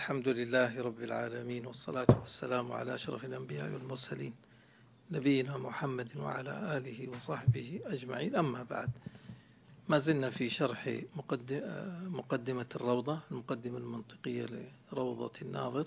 الحمد لله رب العالمين، والصلاة والسلام على أشرف الأنبياء والمرسلين نبينا محمد وعلى آله وصحبه أجمعين. أما بعد، ما زلنا في شرح مقدمة الروضة، المقدمة المنطقية لروضة الناظر،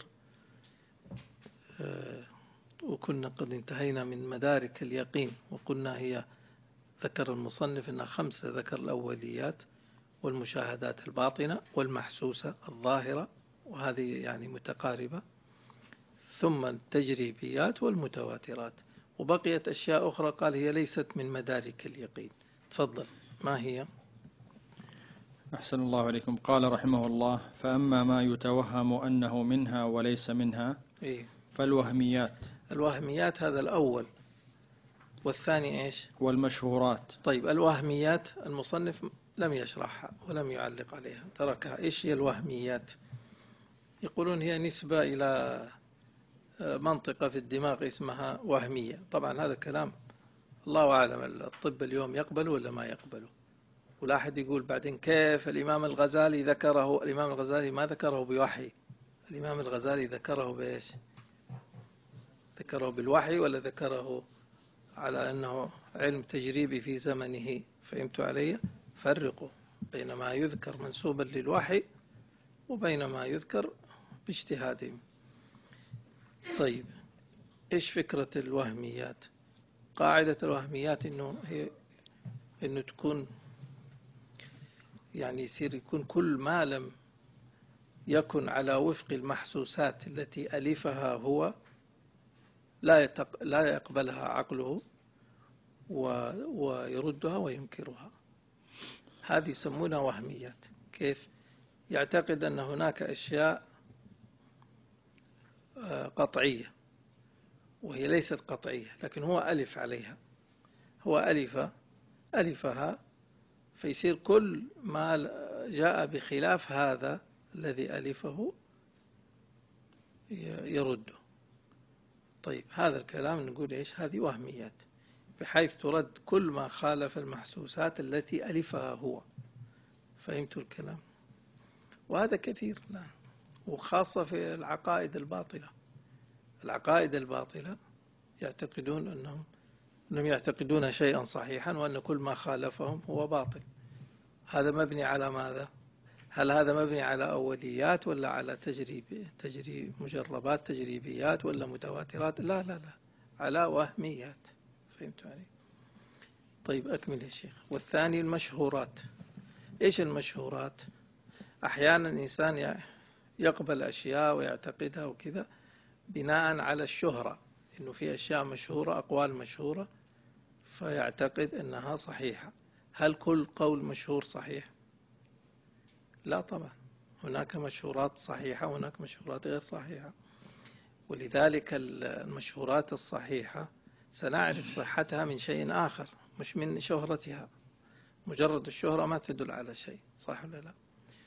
وكنا قد انتهينا من مدارك اليقين، وقلنا هي ذكر المصنف أنها 5، ذكر الأوليات والمشاهدات الباطنة والمحسوسة الظاهرة، وهذه يعني متقاربة، ثم التجريبيات والمتواترات، وبقيت أشياء أخرى قال هي ليست من مدارك اليقين. تفضل، ما هي؟ أحسن الله عليكم. قال رحمه الله: فأما ما يتوهم أنه منها وليس منها فالوهميات. الوهميات هذا الأول، والثاني إيش؟ والمشهورات. طيب، الوهميات المصنف لم يشرحها ولم يعلق عليها، تركها. إيش هي الوهميات؟ يقولون هي نسبة إلى منطقة في الدماغ اسمها وهمية. طبعا هذا كلام الله أعلم الطب اليوم يقبله ولا ما يقبله. ولا أحد يقول بعدين كيف الإمام الغزالي ذكره. الإمام الغزالي ما ذكره بوحي، الإمام الغزالي ذكره بإيش؟ ذكره بالوحي ولا ذكره على أنه علم تجريبي في زمنه؟ فهمت علي؟ فرقوا بين ما يذكر منسوبا للوحي وبين ما يذكر باجتهادهم. طيب، إيش فكرة الوهميات؟ قاعدة الوهميات إنه تكون يعني يكون كل ما لم يكن على وفق المحسوسات التي ألفها هو لا يقبلها عقله ويردها وينكرها. هذه يسمونها وهميات. كيف؟ يعتقد أن هناك أشياء قطعية وهي ليست قطعية، لكن هو ألف عليها، هو ألفها، فيصير كل ما جاء بخلاف هذا الذي ألفه يرده. طيب، هذا الكلام نقول إيش؟ هذه وهميات، بحيث ترد كل ما خالف المحسوسات التي ألفها هو. فهمت الكلام؟ وهذا كثير الآن، وخاصة في العقائد الباطلة. العقائد الباطلة يعتقدون أنهم يعتقدون شيئا صحيحا، وأن كل ما خالفهم هو باطل. هذا مبني على ماذا؟ هل هذا مبني على أوليات ولا على مجربات تجريبيات ولا متواترات؟ لا لا لا، على وهميات. فهمت علي؟ طيب، أكمل يا شيخ. والثاني المشهورات. إيش المشهورات؟ أحيانا الإنسان يقبل أشياء ويعتقدها وكذا بناء على الشهرة، إنه في أشياء مشهورة، أقوال مشهورة، فيعتقد أنها صحيحة. هل كل قول مشهور صحيح؟ لا طبعا، هناك مشهورات صحيحة وهناك مشهورات غير صحيحة. ولذلك المشهورات الصحيحة سنعرف صحتها من شيء آخر، مش من شهرتها. مجرد الشهرة ما تدل على شيء، صح ولا لا؟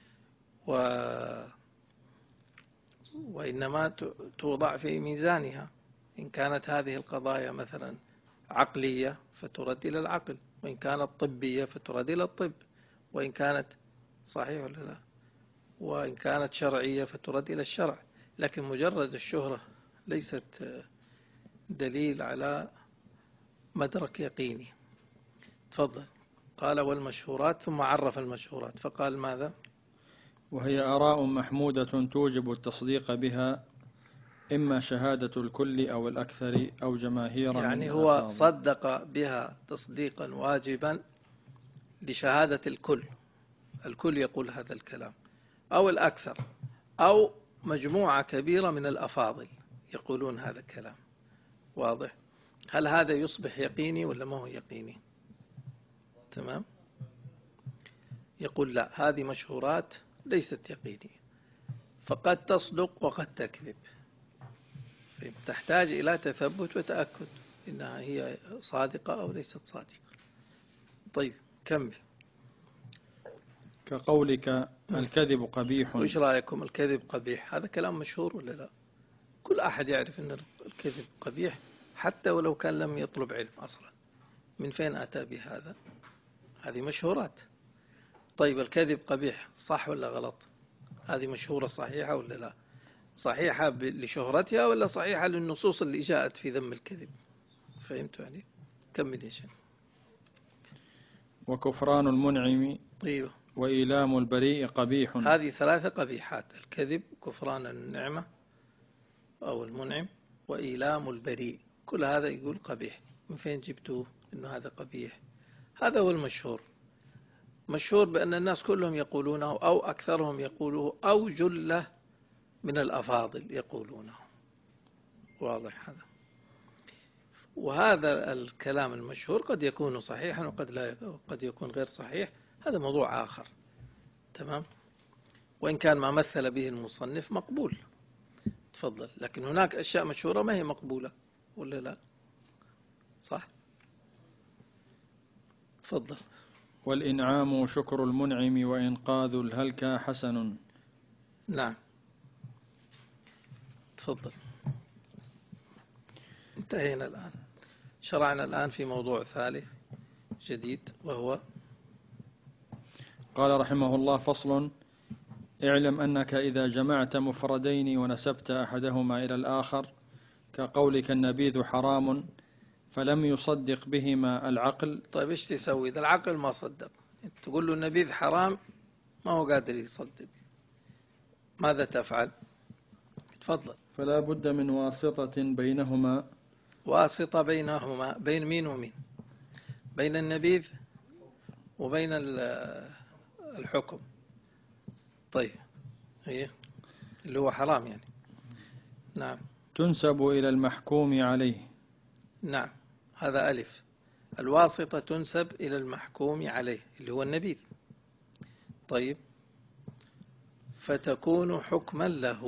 وإنما توضع في ميزانها. إن كانت هذه القضايا مثلا عقلية فترد إلى العقل، وإن كانت طبية فترد إلى الطب، وإن كانت صحيح ولا لا، وإن كانت شرعية فترد إلى الشرع. لكن مجرد الشهرة ليست دليل على مدرك يقيني. تفضل. قال والمشهورات، ثم عرف المشهورات فقال ماذا؟ وهي آراء محمودة توجب التصديق بها، إما شهادة الكل أو الأكثر أو جماهير يعني من هو الألفاظ. صدق بها تصديقا واجبا لشهادة الكل. الكل يقول هذا الكلام، أو الأكثر، أو مجموعة كبيرة من الأفاضل يقولون هذا الكلام. واضح؟ هل هذا يصبح يقيني ولا ما هو يقيني؟ تمام؟ يقول لا، هذه مشهورات ليست يقينية، فقد تصدق وقد تكذب، تحتاج إلى تثبت وتأكد إنها هي صادقة أو ليست صادقة. طيب، كمل. كقولك الكذب قبيح. وإيش رأيكم؟ الكذب قبيح هذا كلام مشهور ولا لا؟ كل أحد يعرف أن الكذب قبيح، حتى ولو كان لم يطلب علم أصلا. من فين أتى بهذا؟ هذه مشهورات. طيب، الكذب قبيح صح ولا غلط؟ هذه مشهورة صحيحة ولا لا؟ صحيحة لشهرتها ولا صحيحة للنصوص اللي جاءت في ذم الكذب؟ فهمت يعني؟ كمل يا شيخ. وكفران المنعم طيب. وإيلام البريء قبيح. هذه 3 قبيحات: الكذب، كفران النعمة أو المنعم، وإيلام البريء. كل هذا يقول قبيح. من فين جبتوه إنه هذا قبيح؟ هذا هو المشهور. مشهور بأن الناس كلهم يقولونه أو أكثرهم يقوله أو جلة من الأفاضل يقولونه. واضح هذا؟ وهذا الكلام المشهور قد يكون صحيحا وقد يكون غير صحيح. هذا موضوع آخر. تمام. وإن كان ما مثل به المصنف مقبول. تفضل. لكن هناك أشياء مشهورة ما هي مقبولة ولا لا؟ صح. تفضل. والإنعام شكر المنعم وإنقاذ الهلكى حسن. نعم. تفضل. انتهينا الآن. شرعنا الآن في موضوع ثالث جديد وهو قال رحمه الله: فصل: اعلم أنك إذا جمعت مفردين ونسبت أحدهما إلى الآخر كقولك النبيذ حرام فلم يصدق بهما العقل. طيب إيش تسوي إذا العقل ما صدق؟ تقول له النبيذ حرام ما هو قادر يصدق، ماذا تفعل؟ تفضل. فلا بد من واسطة بينهما. واسطة بينهما بين مين ومين؟ بين النبيذ وبين الحكم. طيب هي اللي هو حرام يعني. نعم. تنسب إلى المحكوم عليه. نعم. هذا ألف. الواسطة تنسب إلى المحكوم عليه اللي هو النبيذ. طيب. فتكون حكما له.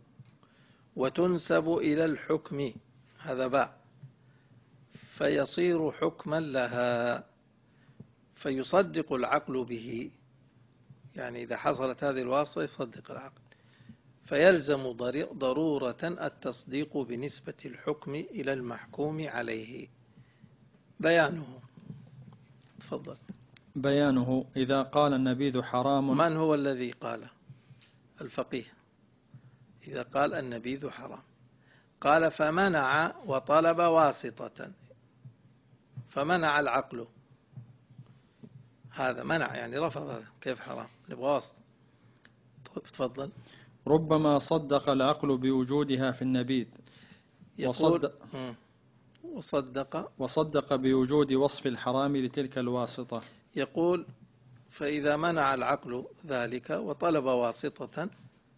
وتنسب إلى الحكم، هذا باء، فيصير حكما لها، فيصدق العقل به. يعني إذا حصلت هذه الواسطة يصدق العقل، فيلزم ضرورة التصديق بنسبة الحكم إلى المحكوم عليه. بيانه. تفضل. بيانه: إذا قال النبيذ حرام. من هو الذي قال؟ الفقيه. إذا قال النبيذ حرام، قال فمنع وطلب واسطة، فمنع العقل، هذا منع يعني رفض، هذا كيف حرام؟ نبغى واسطة. تفضل. ربما صدق العقل بوجودها في النبيذ، وصدق بوجود وصف الحرام لتلك الواسطة. يقول فإذا منع العقل ذلك وطلب واسطة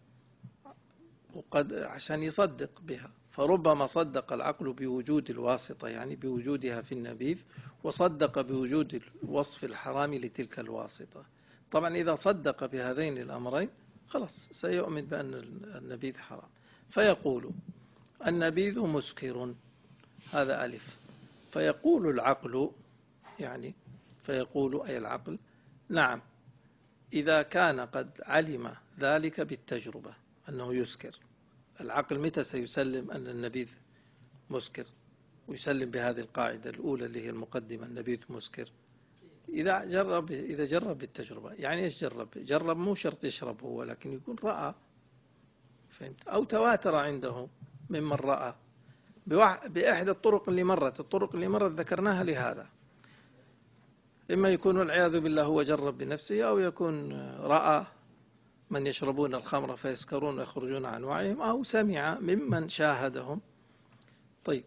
وقد عشان يصدق بها، فربما صدق العقل بوجود الواسطة يعني بوجودها في النبيذ، وصدق بوجود وصف الحرام لتلك الواسطة. طبعا إذا صدق بهذين الأمرين خلاص سيؤمن بأن النبيذ حرام. فيقول النبيذ مسكر، هذا ألف. فيقول العقل يعني فيقول أي العقل نعم، إذا كان قد علم ذلك بالتجربة أنه يسكر. العقل متى سيسلم أن النبيذ مسكر ويسلم بهذه القاعدة الأولى اللي هي المقدمة النبيذ مسكر؟ إذا جرب بالتجربة. يعني إيش جرب؟ جرب مو شرط يشرب هو، لكن يكون رأى، فهمت؟ أو تواتر عنده ممن رأى بأحد الطرق اللي مرت ذكرناها لهذا. إما يكون والعياذ بالله هو جرب بنفسه، أو يكون رأى من يشربون الخمر فيسكرون ويخرجون عن وعيهم، أو سمع ممن شاهدهم. طيب.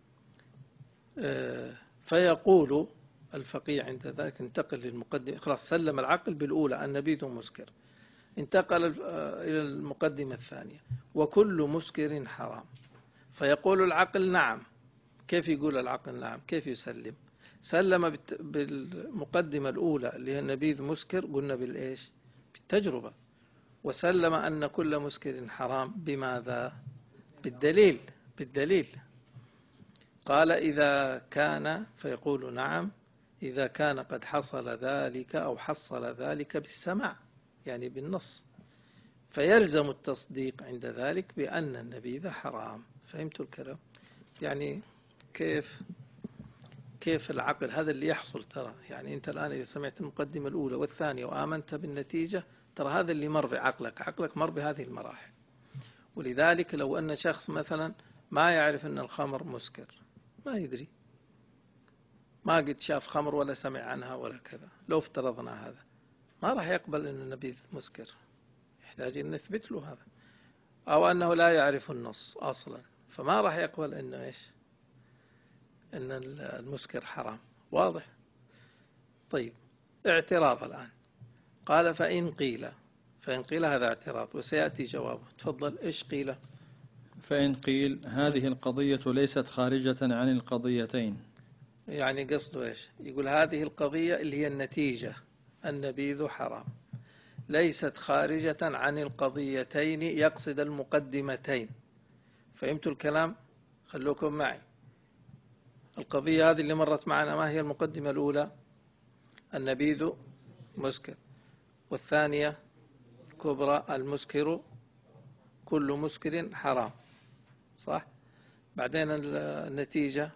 فيقول الفقيه عند ذلك انتقل للمقدمة، خلاص سلم العقل بالأولى النبيذ مسكر، انتقل إلى المقدمة الثانية وكل مسكر حرام. فيقول العقل نعم. كيف يقول العقل نعم؟ كيف يسلم؟ سلم بالمقدمة الأولى اللي هي النبيذ مسكر، قلنا بالإيش؟ بالتجربة. وسلم أن كل مسكر حرام بماذا؟ بالدليل. قال إذا كان، فيقول نعم إذا كان قد حصل ذلك أو حصل ذلك بالسماع يعني بالنص، فيلزم التصديق عند ذلك بأن النبيذ حرام. فهمتوا الكلام؟ يعني كيف العقل هذا اللي يحصل. ترى يعني أنت الآن إذا سمعت المقدمة الأولى والثانية وآمنت بالنتيجة، ترى هذا اللي مر بعقلك، عقلك مر بهذه المراحل. ولذلك لو أن شخص مثلا ما يعرف أن الخمر مسكر، ما يدري، ما قد شاف خمر ولا سمع عنها ولا كذا، لو افترضنا هذا ما راح يقبل أن النبيذ مسكر، يحتاج أن نثبت له هذا. أو أنه لا يعرف النص أصلا، فما راح يقبل أنه إيش، أن المسكر حرام. واضح؟ طيب، اعتراض الآن. قال فإن قيل هذا اعتراض وسيأتي جوابه. تفضل، إيش قيل؟ فإن قيل هذه القضية ليست خارجة عن القضيتين. يعني قصده إيش؟ يقول هذه القضية اللي هي النتيجة، النبيذ حرام، ليست خارجة عن القضيتين، يقصد المقدمتين. فهمتوا الكلام؟ خلوكم معي. القضية هذه اللي مرت معنا ما هي المقدمة الأولى؟ النبيذ مسكر. والثانية الكبرى المسكر، كل مسكر حرام، صح؟ بعدين النتيجة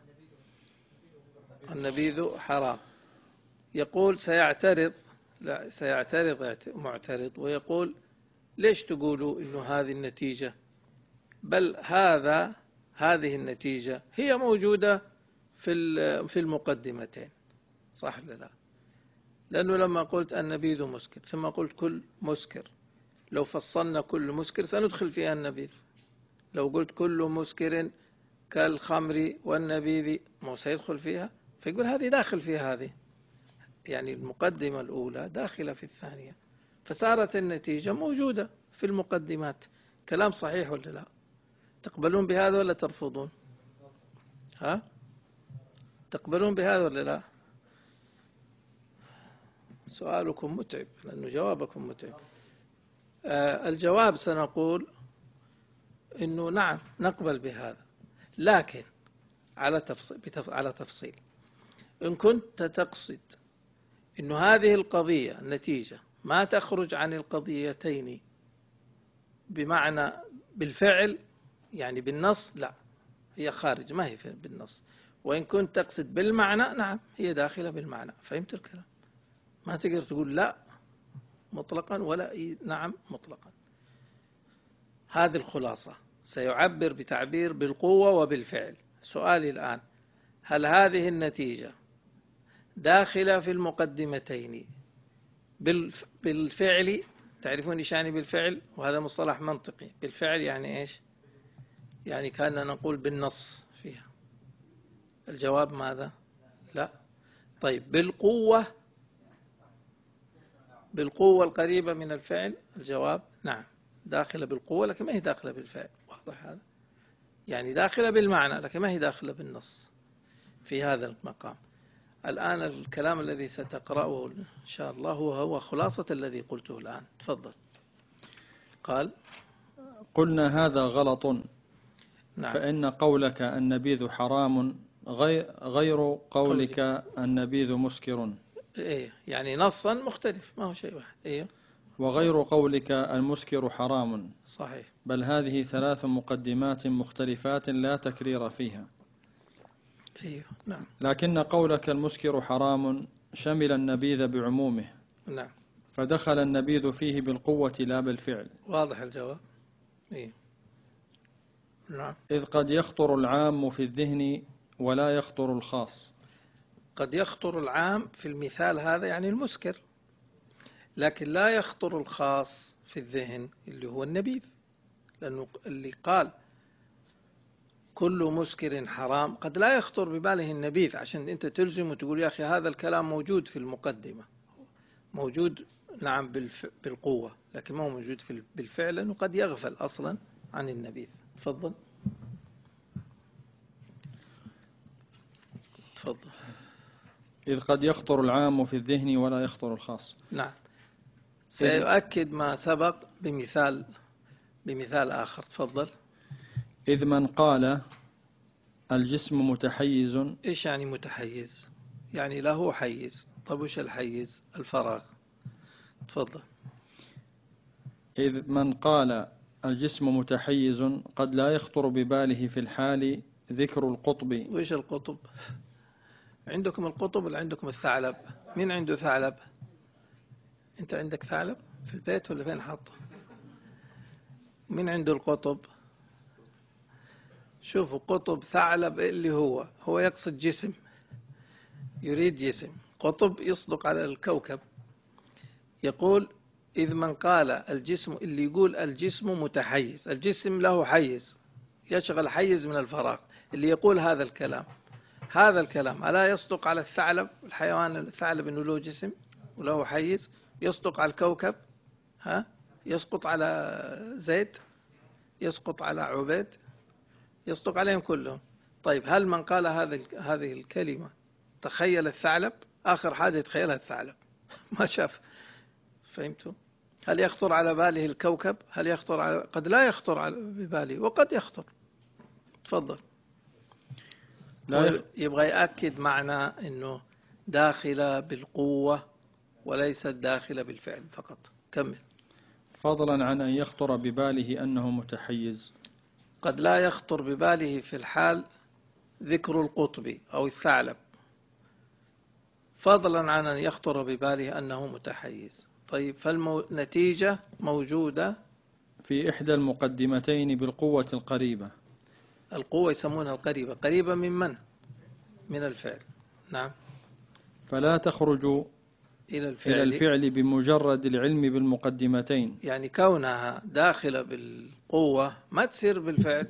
النبيذ حرام. يقول سيعترض، لا سيعترض معترض ويقول ليش تقولوا إنه هذه النتيجة؟ بل هذه النتيجة هي موجودة في المقدمتين، صح ولا لا؟ لأنه لما قلت النبيذ مسكر ثم قلت كل مسكر، لو فصلنا كل مسكر سندخل فيها النبيذ. لو قلت كل مسكر كالخمر والنبيذ مو سيدخل فيها، فيقول هذه داخل فيها هذه، يعني المقدمة الأولى داخلة في الثانية، فصارت النتيجة موجودة في المقدمات. كلام صحيح ولا لا؟ تقبلون بهذا ولا ترفضون؟ ها؟ تقبلون بهذا ولا لا؟ سؤالكم متعب لأنه جوابكم متعب. الجواب سنقول إنه نعم نقبل بهذا، لكن على تفصيل. إن كنت تقصد إنه هذه القضية النتيجة ما تخرج عن القضيتين بمعنى بالفعل، يعني بالنص، لا هي خارج، ما هي بالنص. وإن كنت تقصد بالمعنى، نعم هي داخلة بالمعنى. فهمت الكلام؟ ما تقدر تقول لا مطلقا ولا نعم مطلقا. هذه الخلاصة. سيعبر بتعبير بالقوة وبالفعل. سؤالي الآن، هل هذه النتيجة داخلة في المقدمتين بالفعل؟ تعرفون ايش يعني بالفعل؟ وهذا مصطلح منطقي. بالفعل يعني ايش؟ يعني كأننا نقول بالنص فيها. الجواب ماذا؟ لا. طيب بالقوة القريبة من الفعل؟ الجواب نعم داخلة بالقوة لكن ما هي داخلة بالفعل. واضح هذا؟ يعني داخلة بالمعنى لكن ما هي داخلة بالنص في هذا المقام. الآن الكلام الذي ستقرأه إن شاء الله هو خلاصة الذي قلته الآن. تفضل. قال قلنا هذا غلط. نعم. فإن قولك النبيذ حرام غير قولك النبيذ مسكر. إيه يعني نصا مختلف، ما هو شيء واحد. إيه. وغير قولك المسكر حرام. صحيح. بل هذه 3 مقدمات مختلفات لا تكرير فيها. إيه. نعم. لكن قولك المسكر حرام شمل النبيذ بعمومه. نعم. فدخل النبيذ فيه بالقوة لا بالفعل. واضح الجواب. إيه. نعم. إذ قد يخطر العام في الذهن ولا يخطر الخاص. قد يخطر العام في المثال هذا يعني المسكر، لكن لا يخطر الخاص في الذهن اللي هو النبيذ، لأنه اللي قال كل مسكر حرام قد لا يخطر بباله النبيذ، عشان أنت تلزم وتقول يا أخي هذا الكلام موجود في المقدمة، موجود نعم بالقوة، لكن ما هو موجود بالفعل، لأنه قد يغفل أصلا عن النبيذ. تفضل. تفضل. إذ قد يخطر العام في الذهن ولا يخطر الخاص. نعم. سيؤكد ما سبق بمثال آخر. تفضل. إذ من قال الجسم متحيز. إيش يعني متحيز؟ يعني له حيز. طب وش الحيز؟ الفراغ. تفضل. إذ من قال الجسم متحيز قد لا يخطر بباله في الحال ذكر القطب. وإيش القطب؟ عندكم القطب ولا عندكم الثعلب؟ مين عنده ثعلب؟ أنت عندك ثعلب في البيت ولا فين حاطه؟ من عنده القطب؟ شوفوا قطب ثعلب اللي هو يقصد جسم، يريد جسم. قطب يصدق على الكوكب. يقول إذ من قال الجسم، اللي يقول الجسم متحيز، الجسم له حيز يشغل حيز من الفراغ، اللي يقول هذا الكلام ألا يصدق على الثعلب، الحيوان الثعلب أنه له جسم وله حيز؟ يصدق على الكوكب؟ يسقط على زيد، يسقط على عبيد، يصدق عليهم كلهم. طيب هل من قال هذه الكلمة تخيل الثعلب؟ آخر حاجة يتخيلها الثعلب ما شاف. فهمتوا؟ هل يخطر على باله الكوكب؟ هل يخطر قد لا يخطر على بباله وقد يخطر. تفضل. يبغى يأكد معنى أنه داخلة بالقوة وليست داخلة بالفعل فقط. كمل. فضلا عن أن يخطر بباله أنه متحيز. قد لا يخطر بباله في الحال ذكر القطب أو الثعلب، فضلا عن أن يخطر بباله أنه متحيز. طيب فالنتيجة موجودة في إحدى المقدمتين بالقوة القريبة. القوة يسمونها القريبة. قريبة من الفعل. نعم. فلا تخرج إلى الفعل بمجرد العلم بالمقدمتين. يعني كونها داخلة بالقوة ما تصير بالفعل.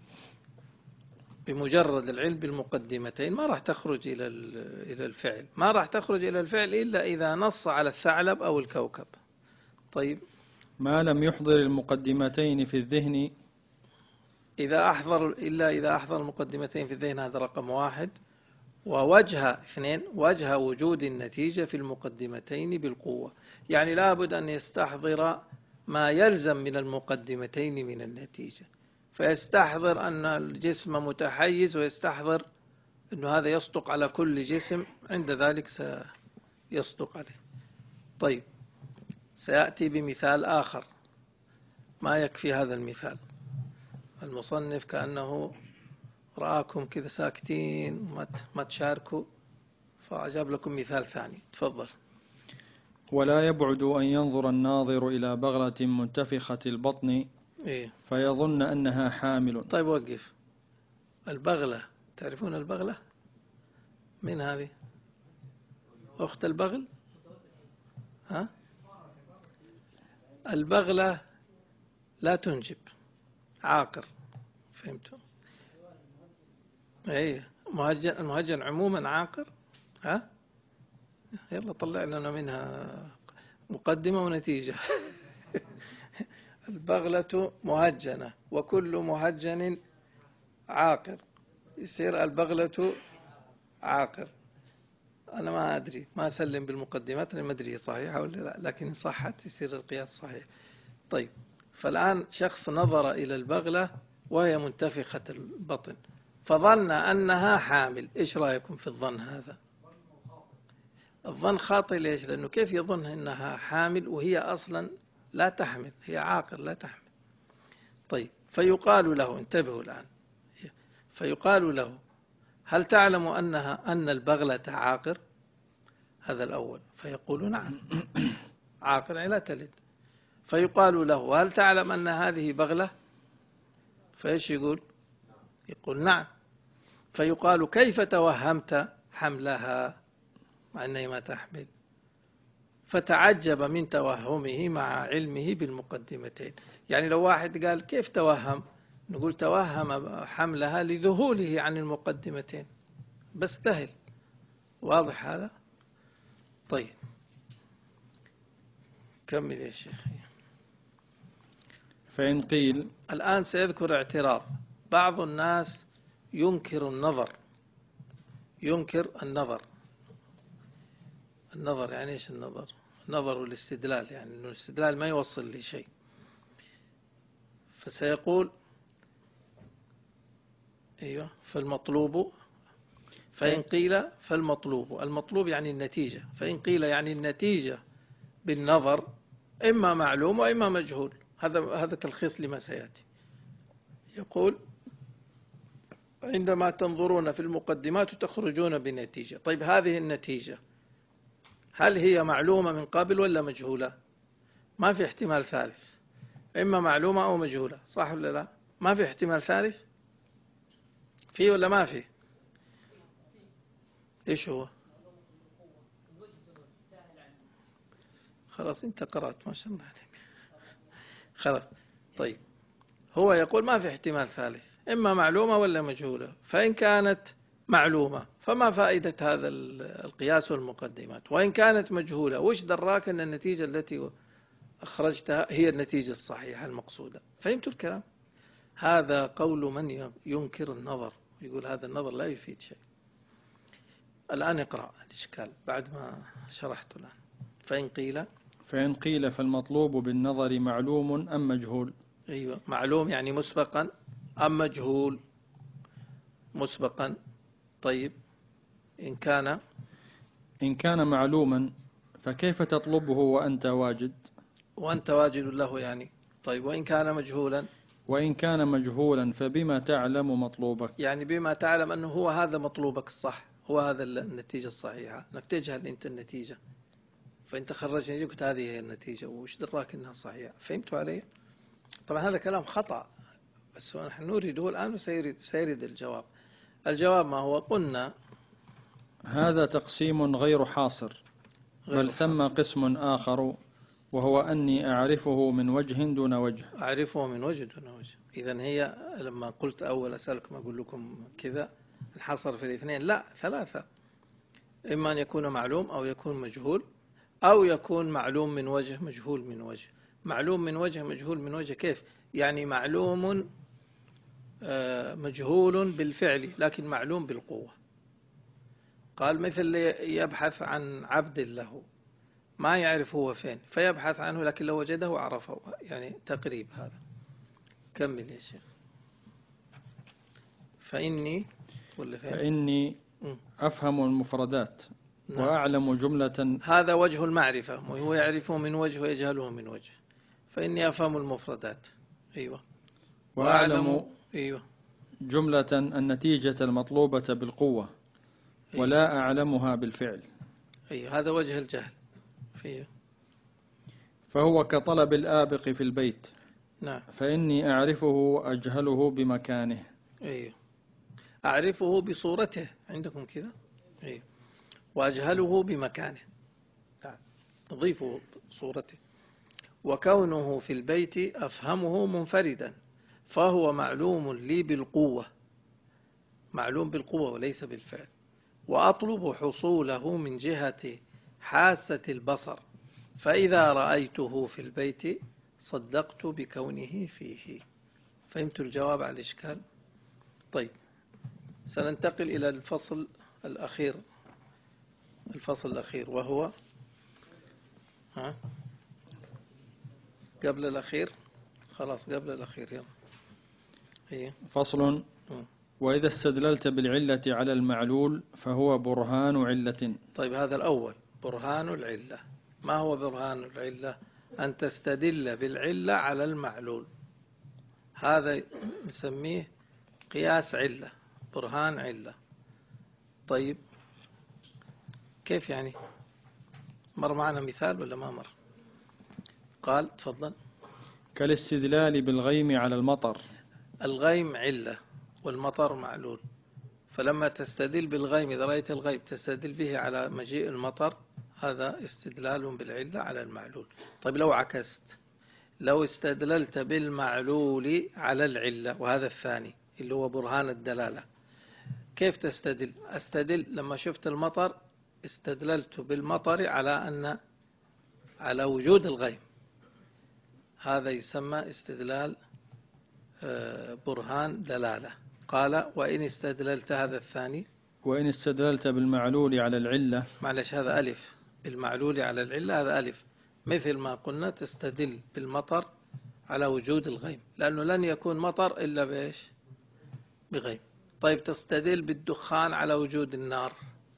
بمجرد العلم بالمقدمتين ما راح تخرج إلى الفعل، ما راح تخرج إلى الفعل إلا إذا نص على الثعلب أو الكوكب. طيب ما لم يحضر المقدمتين في الذهن، إذا أحضر المقدمتين في الذهن، هذا رقم 1. ووجه 2 وجه وجود النتيجة في المقدمتين بالقوة، يعني لابد أن يستحضر ما يلزم من المقدمتين من النتيجة، فيستحضر أن الجسم متحيز ويستحضر أن هذا يصدق على كل جسم، عند ذلك سيصدق عليه. طيب سيأتي بمثال آخر ما يكفي هذا المثال. المصنف كأنه رآكم كذا ساكتين ما تشاركوا فأجاب لكم مثال ثاني. تفضل. ولا يبعد أن ينظر الناظر إلى بغلة منتفخة البطن فيظن أنها حامل. طيب وقف. البغلة، تعرفون البغلة؟ من هذه؟ أخت البغل؟ البغلة لا تنجب، عاقر. فهمتوا؟ المهجن عموما عاقر. يلا طلع لنا منها مقدمة ونتيجة. البغلة مهجنة وكل مهجن عاقر، يصير البغلة عاقر. أنا ما أدري، ما أسلم بالمقدمات، أنا ما أدري صحيحة ولا لا، لكن صحت يصير القياس صحيح. طيب فالآن شخص نظر إلى البغلة وهي منتفخة البطن فظن أنها حامل. إيش رأيكم في الظن هذا؟ الظن خاطئ. ليش؟ لأنه كيف يظن أنها حامل وهي أصلا لا تحمل، هي عاقر لا تحمل. طيب فيقال له، انتبهوا الآن، فيقال له هل تعلم أن البغلة عاقر؟ هذا الأول. فيقول نعم، عاقر يعني لا تلد. فيقال له هل تعلم أن هذه بغلة؟ فإيش يقول؟ يقول نعم. فيقال كيف توهمت حملها مع أنها ما تحمل؟ فتعجب من توهمه مع علمه بالمقدمتين. يعني لو واحد قال كيف توهم، نقول توهم حملها لذهوله عن المقدمتين، بس ذهل. واضح هذا؟ طيب كمل يا شيخ. فإن قيل، الآن سيذكر اعتراض. بعض الناس ينكر النظر. النظر يعني إيش النظر؟ النظر والاستدلال، يعني أنه الاستدلال ما يوصل لشيء. فسيقول أيوة فالمطلوب، فإن قيل فالمطلوب، المطلوب يعني النتيجة، فإن قيل يعني النتيجة بالنظر إما معلوم وإما مجهول. هذا تلخيص لما سيأتي. يقول عندما تنظرون في المقدمات تخرجون بنتيجة. طيب هذه النتيجة هل هي معلومة من قبل ولا مجهولة؟ ما في احتمال ثالث. إما معلومة أو مجهولة، صح ولا لا؟ ما في احتمال ثالث؟ فيه ولا ما فيه؟ إيش هو؟ خلاص أنت قرأت ما شاء الله عليك. خلاص طيب، هو يقول ما في احتمال ثالث، إما معلومة ولا مجهولة. فإن كانت معلومة فما فائدة هذا القياس والمقدمات؟ وإن كانت مجهولة وش دراك أن النتيجة التي أخرجتها هي النتيجة الصحيحة المقصودة؟ فهمت الكلام؟ هذا قول من ينكر النظر، يقول هذا النظر لا يفيد شيء. الآن اقرأ الإشكال بعد ما شرحت الآن. فإن قيل فالمطلوب بالنظر معلوم أم مجهول؟ أيوة، معلوم يعني مسبقا أم مجهول مسبقا. طيب إن كان معلوما فكيف تطلبه وأنت واجد له يعني. طيب وإن كان مجهولا فبما تعلم مطلوبك؟ يعني بما تعلم أنه هو هذا مطلوبك الصح، هو هذا النتيجة الصحيحة، أنك تجهل أنت النتيجة، فأنت خرجت نتيجة قلت هذه هي النتيجة وش دراك أنها صحيحة. فهمتوا علي؟ طبعا هذا كلام خطأ، بس نحن نريده الآن وسيرد الجواب. الجواب ما هو؟ قلنا هذا تقسيم غير حاصر، بل ثم قسم آخر، وهو أني أعرفه من وجه دون وجه. أعرفه من وجه دون وجه. إذن هي لما قلت أول أسألكم أقول لكم كذا انحصر في الاثنين؟ لا، ثلاثة. إما أن يكون معلوم أو يكون مجهول أو يكون معلوم من وجه مجهول من وجه. معلوم من وجه مجهول من وجه كيف؟ يعني معلوم مجهول بالفعل لكن معلوم بالقوة. قال مثل يبحث عن عبد له ما يعرف هو فين فيبحث عنه، لكن لو وجده عرفه، يعني تقريب هذا. كمل يا شيخ. فإني أفهم المفردات. نعم. وأعلم جملة. هذا وجه المعرفة، وهو يعرفه من وجه ويجهله من وجه. فإني أفهم المفردات. أيوة. وأعلم أيوة. جملة النتيجة المطلوبة بالقوة. أيوة. ولا أعلمها بالفعل. أيوة. هذا وجه الجهل فيه. فهو كطلب الآبق في البيت. نعم. فإني أعرفه وأجهله بمكانه. أيوة. أعرفه بصورته عندكم كذا. أيوة. وأجهله بمكانه. نعم. أضيفه صورته. وكونه في البيت أفهمه منفردا، فهو معلوم لي بالقوة، معلوم بالقوة وليس بالفعل. وأطلب حصوله من جهة حاسة البصر، فإذا رأيته في البيت صدقت بكونه فيه. فهمت الجواب على الإشكال؟ طيب، سننتقل إلى الفصل الأخير وهو قبل الأخير. خلاص قبل الأخير يلا. هي. فصل. وإذا استدللت بالعلة على المعلول فهو برهان علة. طيب هذا الأول برهان العلة. ما هو برهان العلة؟ أن تستدل بالعلة على المعلول، هذا نسميه قياس علة، برهان علة. طيب كيف يعني؟ مر معنا مثال ولا ما مر؟ قال تفضل. كالاستدلال بالغيم على المطر. الغيم علة والمطر معلول، فلما تستدل بالغيم إذا رأيت الغيب تستدل به على مجيء المطر، هذا استدلال بالعلة على المعلول. طيب لو عكست، لو استدللت بالمعلول على العلة، وهذا الثاني اللي هو برهان الدلالة، كيف تستدل؟ أستدل لما شفت المطر استدللت بالمطر على وجود الغيم، هذا يسمى استدلال برهان دلالة. قال وإن استدللت، هذا الثاني. وإن استدللت بالمعلول على العلة، معلش هذا ألف، بالمعلول على العلة هذا ألف، مثل ما قلنا تستدل بالمطر على وجود الغيم، لأنه لن يكون مطر إلا بإيش؟ بغيم. طيب تستدل بالدخان على وجود النار،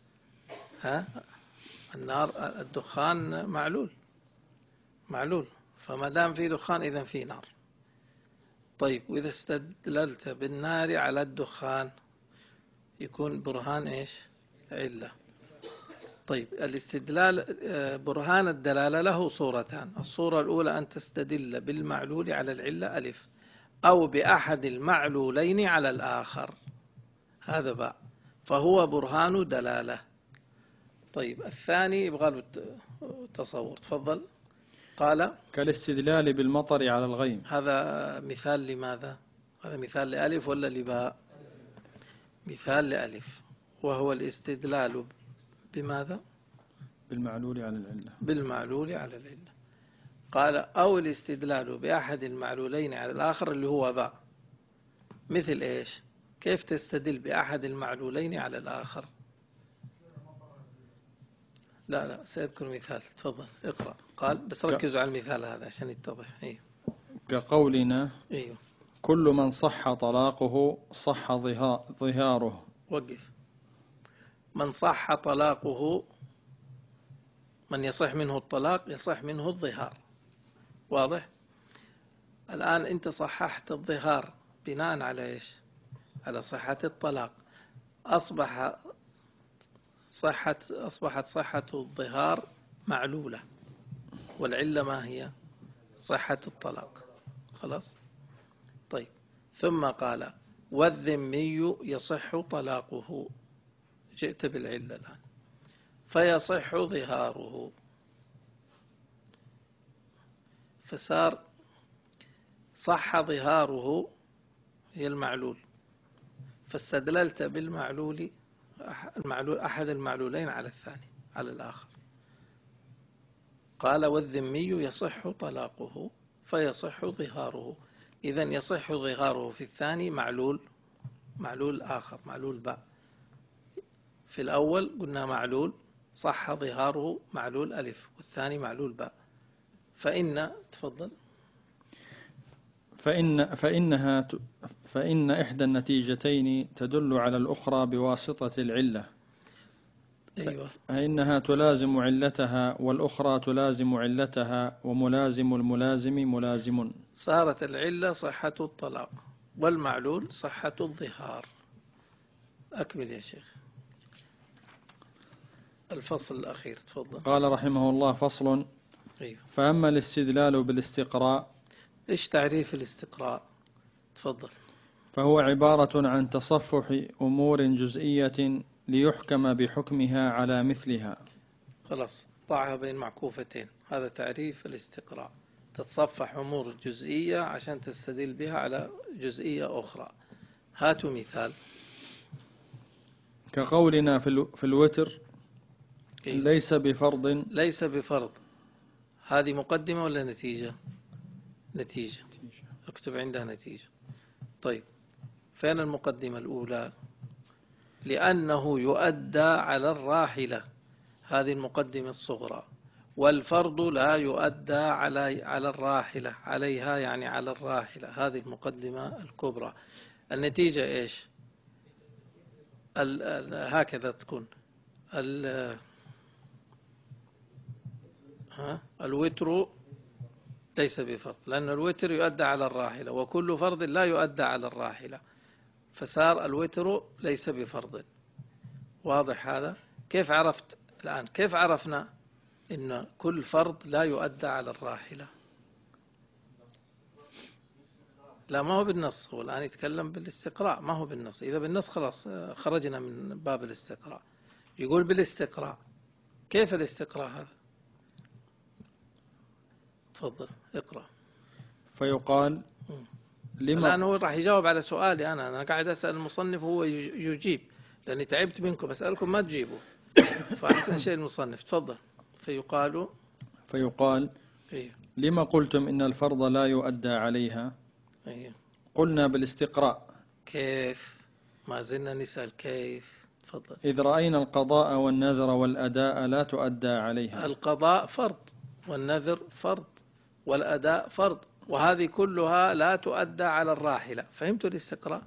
النار الدخان معلول، فما دام في دخان إذن في نار. طيب وإذا استدللت بالنار على الدخان يكون برهان إيش؟ علة. طيب الاستدلال برهان الدلالة له صورتان. الصورة الأولى أن تستدل بالمعلول على العلة ألف، أو بأحد المعلولين على الآخر، هذا باء، فهو برهان دلالة. طيب الثاني يبغى له تصور، تفضل. قال كالاستدلال بالمطر على الغيم. هذا مثال لماذا؟ هذا مثال لألف ولا لباء؟ مثال لألف، وهو الاستدلال بماذا؟ بالمعلول على العلة. بالمعلول على العلة. قال أو الاستدلال بأحد المعلولين على الآخر اللي هو باء. مثل إيش؟ كيف تستدل بأحد المعلولين على الآخر؟ لا سيذكر مثال، تفضل اقرأ. قال بس ركزوا على المثال هذا عشان يتضح. أيوه. كقولنا أيوه. كل من صح طلاقه صح ظهاره. وقف. من صح طلاقه، من يصح منه الطلاق يصح منه الظهار، واضح؟ الآن أنت صححت الظهار بناء على إيش؟ على صحة الطلاق. أصبحت صحة الظهار معلولة، والعلة ما هي؟ صحة الطلاق. خلاص. طيب ثم قال والذمي يصح طلاقه، جئت بالعلة الآن، فيصح ظهاره، فصار صح ظهاره هي المعلول، فاستدللت بالمعلول أحد المعلولين على الثاني على الآخر. قال والذمي يصح طلاقه فيصح ظهاره، إذن يصح ظهاره في الثاني معلول آخر، معلول باء. في الأول قلنا معلول صح ظهاره معلول ألف، والثاني معلول باء. تفضل. فإن إحدى النتيجتين تدل على الأخرى بواسطة العلة. أيوة. فإنها تلازم علتها والأخرى تلازم علتها، وملازم الملازم ملازم. صارت العلة صحة الطلاق والمعلول صحة الظهار. أكمل يا شيخ الفصل الأخير، تفضل. قال رحمه الله فصل. أيوة. فأما الاستدلال بالاستقراء. إيش تعريف الاستقراء؟ تفضل. فهو عبارة عن تصفح أمور جزئية ليحكم بحكمها على مثلها. خلاص، ضعها بين معكوفتين، هذا تعريف الاستقراء. تتصفح أمور جزئية عشان تستدل بها على جزئية أخرى. هاتوا مثال. كقولنا في الوتر أيوة. ليس بفرض. هذه مقدمة ولا نتيجة؟ نتيجة. اكتب عندها نتيجة. طيب فين المقدمة الأولى؟ لأنه يؤدى على الراحلة، هذه المقدمة الصغرى. والفرض لا يؤدى على الراحلة، عليها يعني على الراحلة، هذه المقدمة الكبرى. النتيجة إيش؟ هكذا تكون الوتر ليس بفرض، لأن الوتر يؤدى على الراحلة، وكل فرض لا يؤدى على الراحلة، فصار الوتر ليس بفرض. واضح هذا؟ كيف عرفت الآن؟ كيف عرفنا إن كل فرض لا يؤدى على الراحلة؟ لا، ما هو بالنص، هو الآن يتكلم بالاستقراء، ما هو بالنص. إذا بالنص خلاص خرجنا من باب الاستقراء. يقول بالاستقراء. كيف الاستقراء هذا؟ تفضل اقرأ. فيقال الآن هو راح يجاوب على سؤالي، أنا قاعد أسأل المصنف وهو يجيب، لأني تعبت منكم أسألكم ما تجيبوا، فأحسن شيء المصنف. تفضل. فيقال إيه؟ لما قلتم إن الفرض لا يؤدى عليها؟ إيه؟ قلنا بالاستقراء. كيف؟ ما زلنا نسأل كيف. تفضل. إذ رأينا القضاء والنذر والأداء لا تؤدى عليها. القضاء فرض، والنذر فرض، والأداء فرض، وهذه كلها لا تؤدى على الراحلة. فهمتوا الاستقراء؟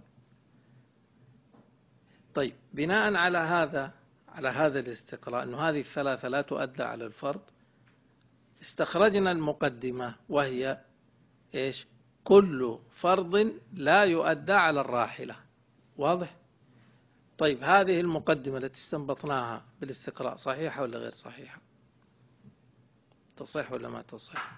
طيب بناء على هذا الاستقراء، أنه هذه الثلاثة لا تؤدى على الفرض، استخرجنا المقدمة وهي إيش؟ كل فرض لا يؤدى على الراحلة. واضح؟ طيب هذه المقدمة التي استنبطناها بالاستقراء صحيحة ولا غير صحيحة؟ تصح ولا ما تصح؟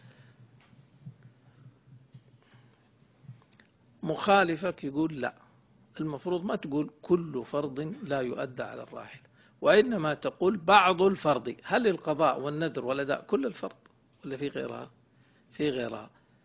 مخالفك يقول لا، المفروض ما تقول كل فرض لا يؤدى على الراحل، وإنما تقول بعض الفرض. هل القضاء والنذر والأداء كل الفرض ولا في غيرها؟ في غيرها.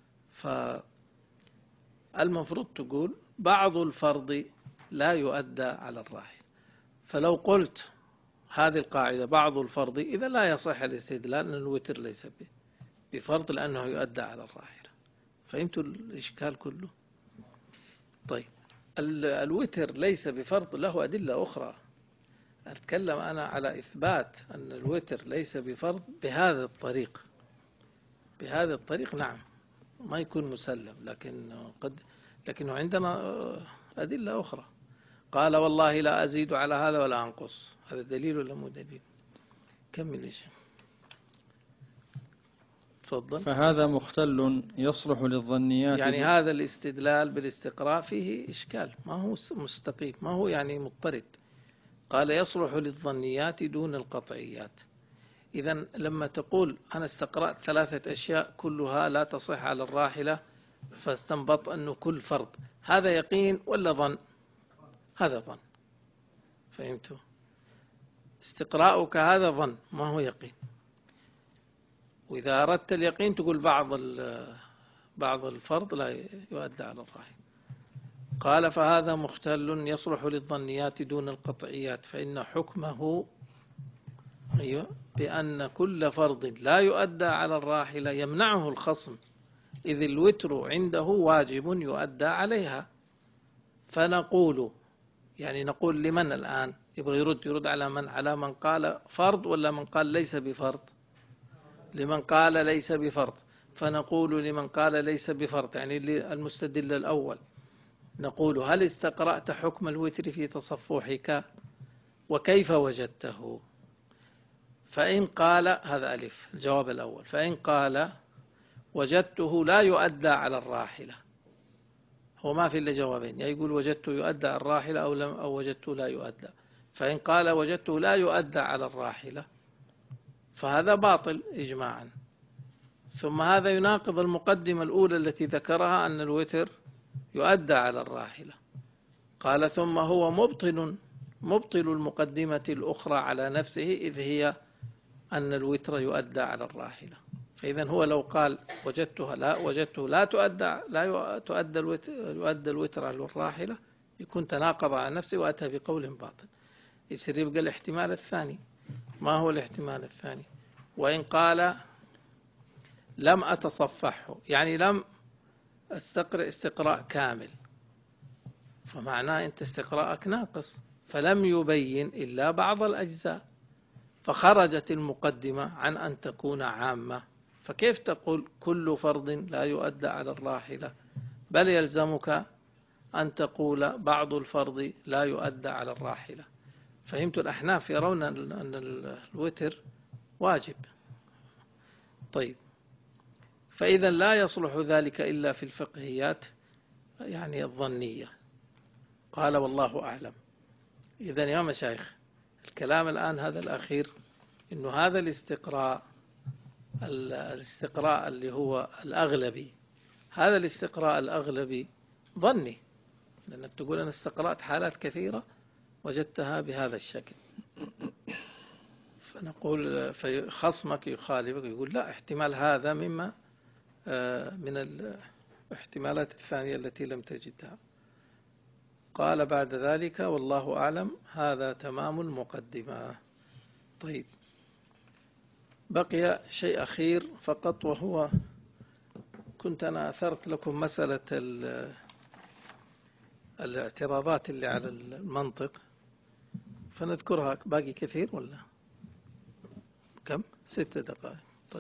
فالمفروض تقول بعض الفرض لا يؤدى على الراحل. فلو قلت هذه القاعدة بعض الفرض، إذا لا يصح الاستدلال أن الوتر ليس بفرض لأنه يؤدى على الراحلة. فهمتوا الإشكال كله؟ طيب الوتر ليس بفرض، له أدلة أخرى. أتكلم أنا على إثبات أن الوتر ليس بفرض بهذا الطريق. بهذا الطريق نعم ما يكون مسلم، لكنه عندنا أدلة أخرى. قال والله لا أزيد على هذا ولا أنقص، هذا دليل ولا مو دليل؟ كمل إيش. تفضل. فهذا مختل يصلح للظنيات. يعني هذا الاستدلال بالاستقراء فيه إشكال، ما هو مستقيم، ما هو يعني مضطرد. قال يصلح للظنيات دون القطعيات. إذا لما تقول أنا استقرأت 3 أشياء كلها لا تصح على الراحلة، فاستنبط أنه كل فرض، هذا يقين ولا ظن؟ هذا ظن. فهمتوا؟ استقراؤك هذا ظن ما هو يقين. وإذا أردت اليقين تقول بعض الفرض لا يؤدى على الراحل. قال فهذا مختل يصلح للظنيات دون القطعيات، فإن حكمه بأن كل فرض لا يؤدى على الراحلة يمنعه الخصم، إذ الوتر عنده واجب يؤدى عليها. فنقول يعني نقول لمن الآن يبغى يرد على من؟ على من قال فرض ولا من قال ليس بفرض؟ لمن قال ليس بفرض. فنقول لمن قال ليس بفرض يعني المستدل الأول، نقول هل استقرأت حكم الوتر في تصفحك وكيف وجدته؟ فإن قال هذا ألف الجواب الأول، فإن قال وجدته لا يؤدى على الراحلة، هو ما في إلا جوابين، يا يقول وجدته يؤدى على الراحلة أو وجدته لا يؤدى. فإن قال وجدته لا يؤدى على الراحلة فهذا باطل إجماعا. ثم هذا يناقض المقدمة الأولى التي ذكرها أن الوتر يؤدى على الراحلة. قال ثم هو مبطل المقدمة الأخرى على نفسه، إذ هي أن الوتر يؤدى على الراحلة. فإذا هو لو قال وجدته لا يؤدى الوتر على الراحلة يكون تناقض على نفسه وأتى بقول باطل. يصير يبقى الاحتمال الثاني. ما هو الاحتمال الثاني؟ وإن قال لم أتصفحه يعني لم استقرأ استقراء كامل، فمعناه أنت استقراءك ناقص، فلم يبين إلا بعض الأجزاء، فخرجت المقدمة عن أن تكون عامة. فكيف تقول كل فرض لا يؤدى على الراحلة؟ بل يلزمك أن تقول بعض الفرض لا يؤدى على الراحلة. فهمت؟ الأحناف يرون أن الوتر واجب. طيب فإذا لا يصلح ذلك إلا في الفقهيات يعني الظنية. قال والله أعلم. إذا يا مشايخ الكلام الآن هذا الأخير إنه هذا الاستقراء اللي هو الأغلبي، هذا الاستقراء الأغلبي ظني، لأنك تقول أنا استقرأت حالات كثيرة وجدتها بهذا الشكل. فنقول خصمك يخالفك يقول لا، احتمال هذا مما من الاحتمالات الثانية التي لم تجدها. قال بعد ذلك والله أعلم هذا تمام المقدمة. طيب بقي شيء أخير فقط، وهو كنت أنا أثرت لكم مسألة الاعتراضات اللي على المنطق، فنذكرها. باقي كثير ولا كم؟ 6 دقائق.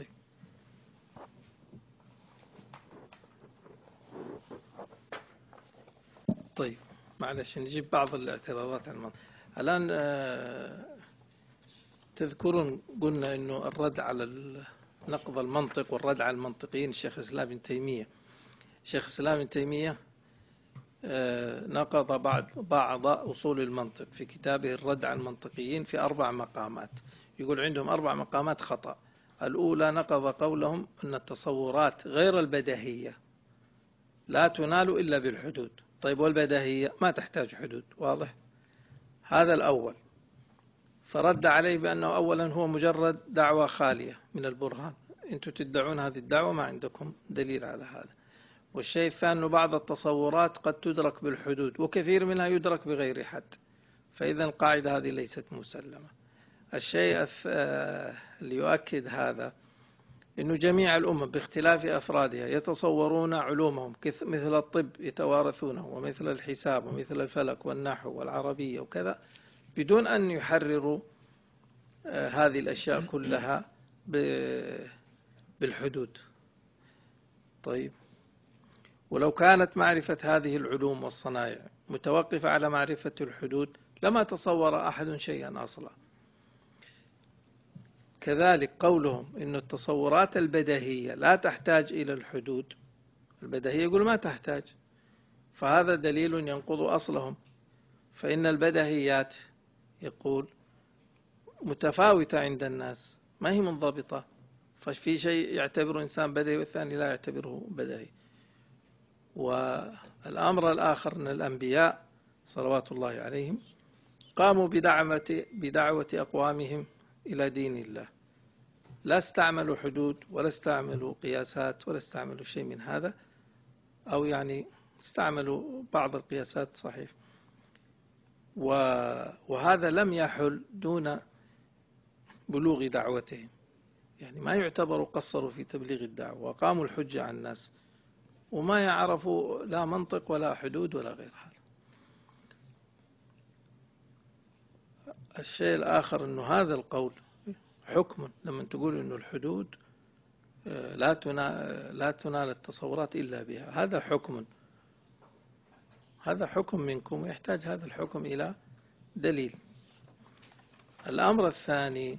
طيب معلش نجيب بعض الاعتراضات على المنطق الآن. تذكرون قلنا أنه الرد على نقض المنطق والرد على المنطقيين الشيخ الإسلام ابن تيمية. الشيخ الإسلام ابن تيمية نقض بعض أصول المنطق في كتابه الرد على المنطقيين في 4 مقامات. يقول عندهم 4 مقامات خطأ. الأولى نقض قولهم أن التصورات غير البديهية لا تنال إلا بالحدود. طيب والبديهية ما تحتاج حدود، واضح؟ هذا الأول. فرد عليه بأنه أولا هو مجرد دعوة خالية من البرهان، أنتم تدعون هذه الدعوة ما عندكم دليل على هذا. والشيء الثاني أن بعض التصورات قد تدرك بالحدود وكثير منها يدرك بغير حد، فإذا القاعدة هذه ليست مسلمة. الشيء اللي يؤكد هذا أن جميع الأمم باختلاف أفرادها يتصورون علومهم مثل الطب يتوارثونه، ومثل الحساب، ومثل الفلك والنحو والعربية وكذا، بدون أن يحرروا هذه الأشياء كلها بالحدود. طيب، ولو كانت معرفة هذه العلوم والصنائع متوقفة على معرفة الحدود لما تصور أحد شيئا أصلا. كذلك قولهم إن التصورات البديهية لا تحتاج إلى الحدود، البديهية يقول ما تحتاج، فهذا دليل ينقض أصلهم. فإن البديهيات يقول متفاوتة عند الناس، ما هي منضبطة، ففي شيء يعتبره إنسان بديهي والثاني لا يعتبره بديهي. والأمر الآخر أن الأنبياء صلوات الله عليهم قاموا بدعوة أقوامهم إلى دين الله، لا استعملوا حدود ولا استعملوا قياسات ولا استعملوا شيء من هذا، أو يعني استعملوا بعض القياسات صحيح، وهذا لم يحل دون بلوغ دعوتهم، يعني ما يعتبر قصروا في تبليغ الدعوة وقاموا الحجة على الناس وما يعرفوا لا منطق ولا حدود ولا غير هذا. الشيء الآخر أنه هذا القول حكم، لما تقول أنه الحدود لا تنال التصورات إلا بها، هذا حكم منكم ويحتاج هذا الحكم إلى دليل. الأمر الثاني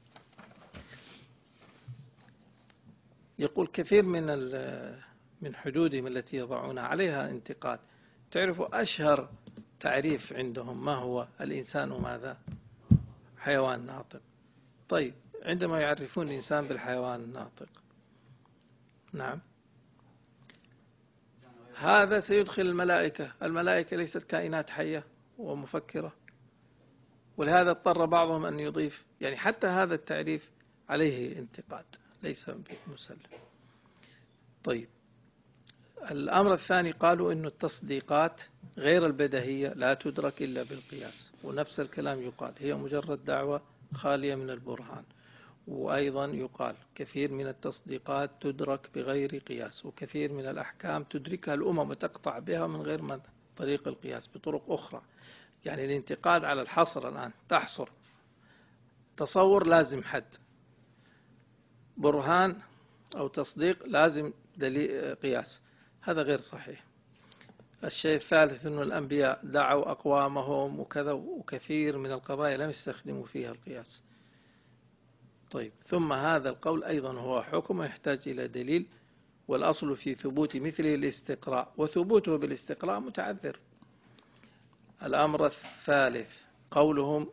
يقول كثير من حدودهم التي يضعونها عليها انتقاد. تعرفوا أشهر تعريف عندهم ما هو؟ الإنسان ماذا؟ حيوان ناطق. طيب عندما يعرفون الإنسان بالحيوان الناطق، نعم، هذا سيدخل الملائكة ليست كائنات حية ومفكرة، ولهذا اضطر بعضهم أن يضيف، يعني حتى هذا التعريف عليه انتقاد ليس مسلم. طيب الأمر الثاني قالوا إن التصديقات غير البديهية لا تدرك إلا بالقياس، ونفس الكلام يقال هي مجرد دعوة خالية من البرهان. وأيضا يقال كثير من التصديقات تدرك بغير قياس، وكثير من الأحكام تدركها الأمم وتقطع بها من غير طريق القياس بطرق أخرى. يعني الانتقاد على الحصر الآن، تحصر تصور لازم حد، برهان أو تصديق لازم دليل قياس، هذا غير صحيح. الشيء الثالث أن الأنبياء دعوا أقوامهم وكذا، وكثير من القضايا لم يستخدموا فيها القياس. طيب ثم هذا القول أيضا هو حكم يحتاج إلى دليل، والأصل في ثبوت مثله الاستقراء، وثبوته بالاستقراء متعذر. الأمر الثالث قولهم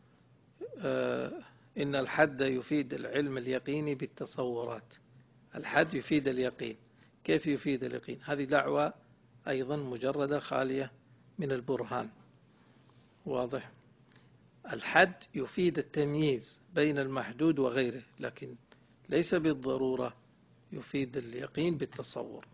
إن الحد يفيد العلم اليقيني بالتصورات. الحد يفيد اليقين، كيف يفيد اليقين؟ هذه دعوة أيضا مجردة خالية من البرهان، واضح؟ الحد يفيد التمييز بين المحدود وغيره، لكن ليس بالضرورة يفيد اليقين بالتصور.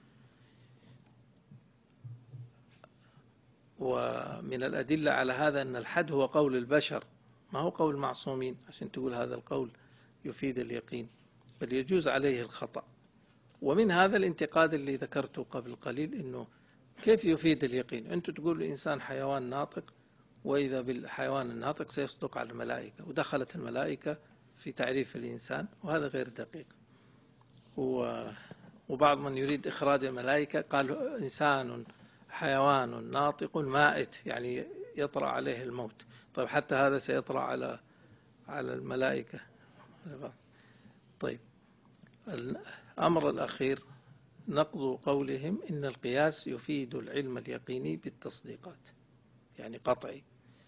ومن الأدلة على هذا أن الحد هو قول البشر ما هو قول المعصومين، عشان تقول هذا القول يفيد اليقين، بل يجوز عليه الخطأ. ومن هذا الانتقاد اللي ذكرته قبل قليل، إنه كيف يفيد اليقين؟ أنت تقول الإنسان حيوان ناطق، وإذا بالحيوان الناطق سيصدق على الملائكة، ودخلت الملائكة في تعريف الإنسان، وهذا غير دقيق. وبعض من يريد إخراج الملائكة قال إنسان حيوان ناطق مائت، يعني يطرأ عليه الموت. طيب حتى هذا سيطرأ على الملائكة. طيب الأمر الأخير نقض قولهم إن القياس يفيد العلم اليقيني بالتصديقات، يعني قطعي،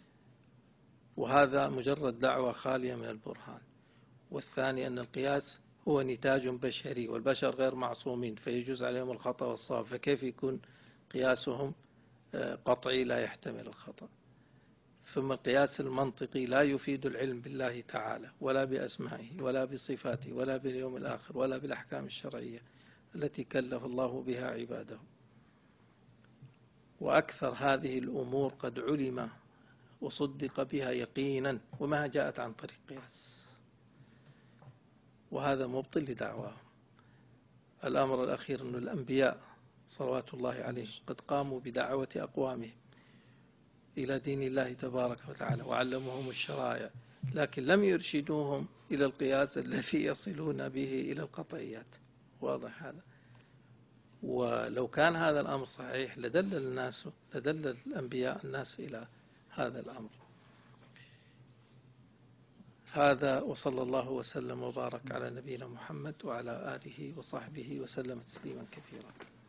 وهذا مجرد دعوة خالية من البرهان. والثاني أن القياس هو نتاج بشري، والبشر غير معصومين فيجوز عليهم الخطأ والصواب، فكيف يكون قياسهم قطعي لا يحتمل الخطأ؟ ثم القياس المنطقي لا يفيد العلم بالله تعالى ولا بأسمائه ولا بصفاته ولا باليوم الآخر ولا بالأحكام الشرعية التي كلف الله بها عباده. وأكثر هذه الأمور قد علم وصدق بها يقينا وما جاءت عن طريق قياس، وهذا مبطل لدعواهم. الأمر الأخير أن الأنبياء صلوات الله عليهم قد قاموا بدعوة أقوامهم إلى دين الله تبارك وتعالى وعلمهم الشرائع، لكن لم يرشدوهم إلى القياس الذي يصلون به إلى القطعيات. واضح هذا؟ ولو كان هذا الأمر صحيح لدل الأنبياء الناس إلى هذا الأمر. هذا، وصلى الله وسلم وبارك على نبينا محمد وعلى آله وصحبه وسلم تسليما كثيرا.